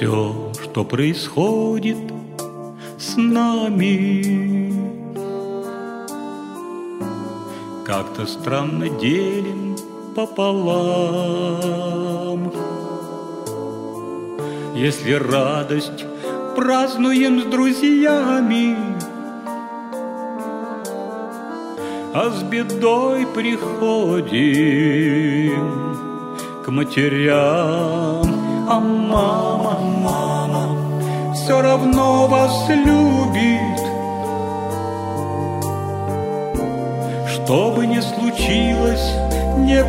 Все, что происходит с нами, как-то странно делим пополам. Если радость празднуем с друзьями, а с бедой приходим к матерям. А мама все равно вас любит, что бы ни случилось, не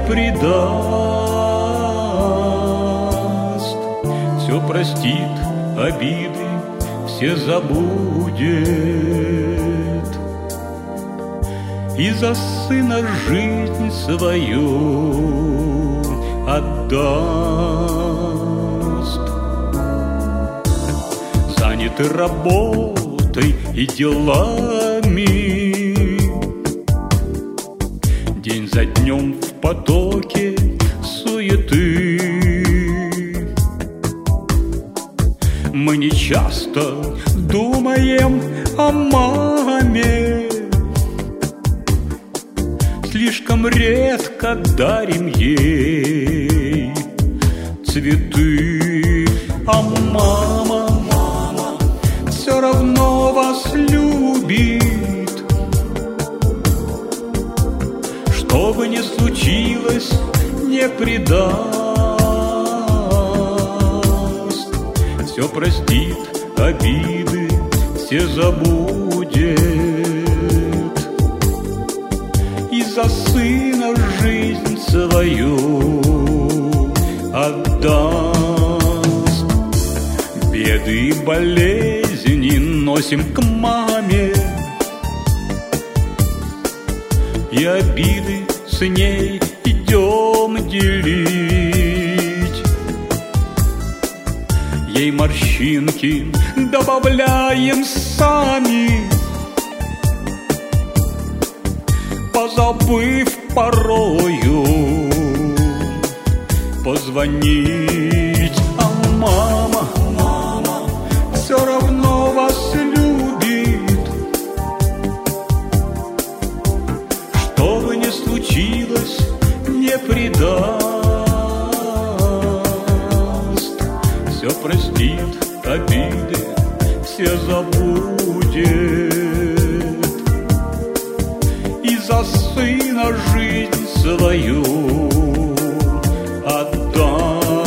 предаст. Все простит, обиды все забудет, и за сына жизнь свою отдаст. Заняты работой и делами, день за днем в потоке суеты. Мы не часто думаем о маме, слишком редко дарим ей цветы. А мама все равно вас любит, что бы ни случилось, не предаст. Все простит, обиды все забудет, и за сына жизнь свою отдаст. Беды и болезни носим к маме, и обиды с ней идем делить. Ей морщинки добавляем сами, позабыв порою позвонить. А мама все равно вас любит, что бы ни случилось, не предаст. Все простит, обиды все забудет, и за сына жизнь свою отдаст.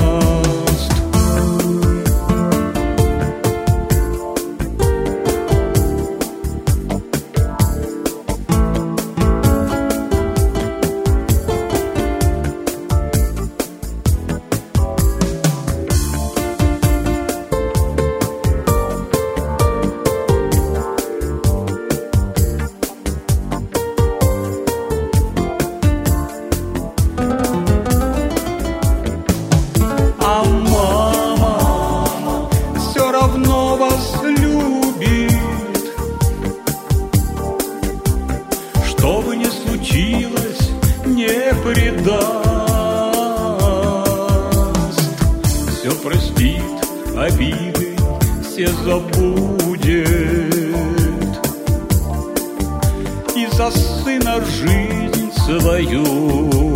Что бы ни случилось, не предаст. Все простит, обиды все забудет, и за сына жизнь свою